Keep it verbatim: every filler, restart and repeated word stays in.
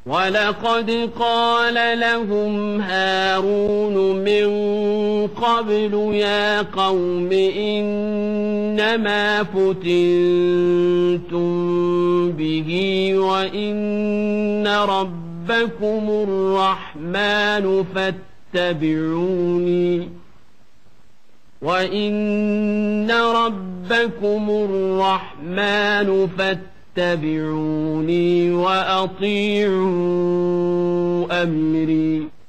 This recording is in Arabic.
ولقد قال لهم هارون من قبل يا قوم إنما فتنتم به وإن ربكم الرحمن فاتبعوني وإن ربكم الرحمن فاتبعوني وأطيعوا أمري